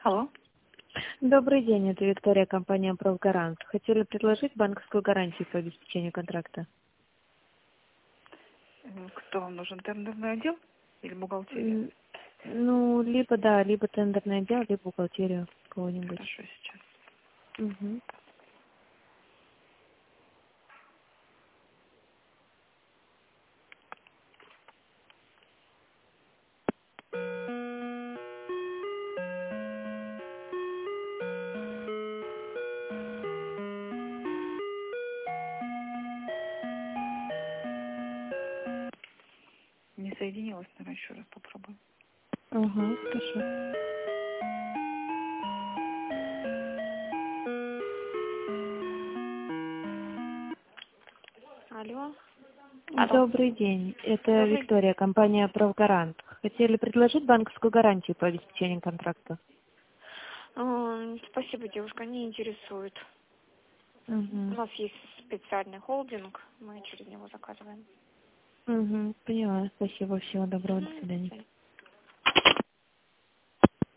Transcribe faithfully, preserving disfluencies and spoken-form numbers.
Алло. Добрый день, это Виктория, компания «Правгарант». Хотели предложить банковскую гарантию по обеспечению контракта. М, Кто вам нужен? Тендерный отдел или бухгалтерия? М, Ну, либо да, либо тендерный отдел, либо бухгалтерию кого-нибудь. Хорошо, сейчас. Мгм. Не соединилась, наверное, еще раз попробую. Ага, хорошо. Алло. Алло. Добрый день, это Добрый день. Виктория, компания «Правгарант». Хотели предложить банковскую гарантию по обеспечению контракта. М, Спасибо, девушка, не интересует. У Угу. нас есть специальный холдинг, мы через него заказываем. Угу, поняла. Спасибо, всего доброго, до Мгм. свидания.